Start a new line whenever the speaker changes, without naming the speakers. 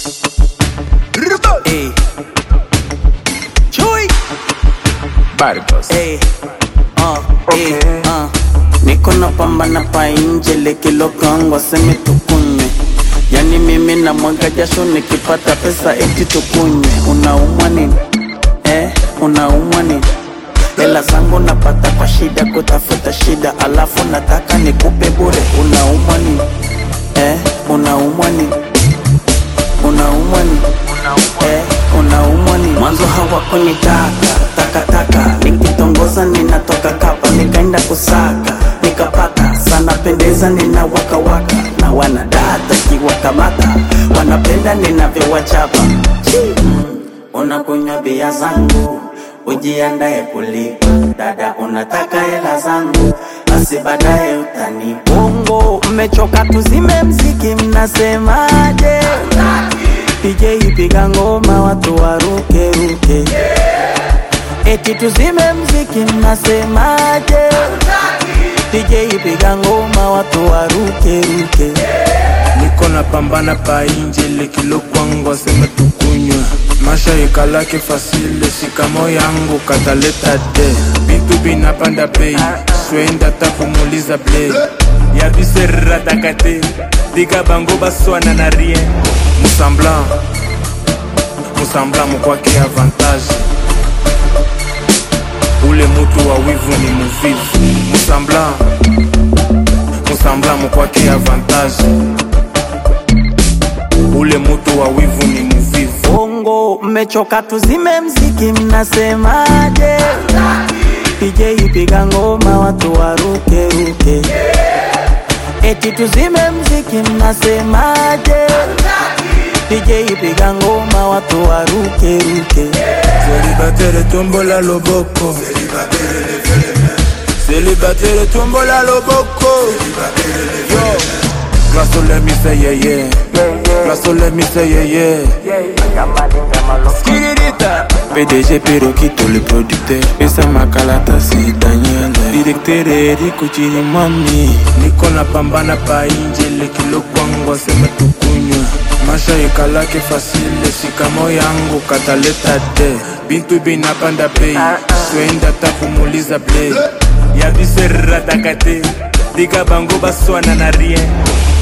Ey. Chui.
Barcos.
Ey. Ey. Niko napambana pa nje likilo kangwa semi tukunywe. Yani mimi na mwaga jasho nikipata pesa eti tukunywe. Unaumwa nini? Unaumwa nini? Hela zangu napata kwa shida kutafuta shida, alafu nataka nikupe bure. Unaumwa nini? Unaumwa nini? Unaumwa nini? Unaumwa nini? Mwanzo hawakunitaka taka, nikitongoza ninatoka kapa, nikaenda kusaka nikapata, sana pendeza nina waka na wanadata kiwakamata, wanapenda ninavyowachapa. Unakunywa bia zangu ujiandae kulipa, dada unataka hela zangu, basi baadaye utani. Bongo mmechoka tuzime mziki, mnasemaje? DJ piga ngoma watu waruke ruke. Eti tuzime mziki, mnasemaje? DJ piga ngoma watu waruke ruke.
Niko napambana pa inje likilo kwangu sema tukunywa. Masha ikalake fasile shikamo yangu kataleta de. Bitu binapanda pay, swenda takumuliza play. Ya biserra takate, diga bango baswana na rien. Musambla mkwake avantage. Ule mutu wa wivu ni muvivu. Musambla mkwake avantage. Ule mutu wa wivu ni muvivu.
Bongo mmechoka tuzime mziki, mnasemaje? DJ piga ngoma watu waruke ruke. Eti tuzime mziki, mnasemaje? DJ piga ngoma watu waruke ruke.
Célibataire tombola loboko. Célibataire tombola loboko. Yo. Glasso let me say yeah yeah. Glasso let me say yeah yeah. Skirita. PDG Perokito le producteur. Pesa makalata si Daniel. Directeur Erico chini mami. Niko napambana pa inje likilo kwangu sema tukunywa. Masha ikalake fasile shikamo yangu kataleta de. Bintu binapanda pay, swenda takumuliza play. Ya biserra takate, diga bango baswana na rien.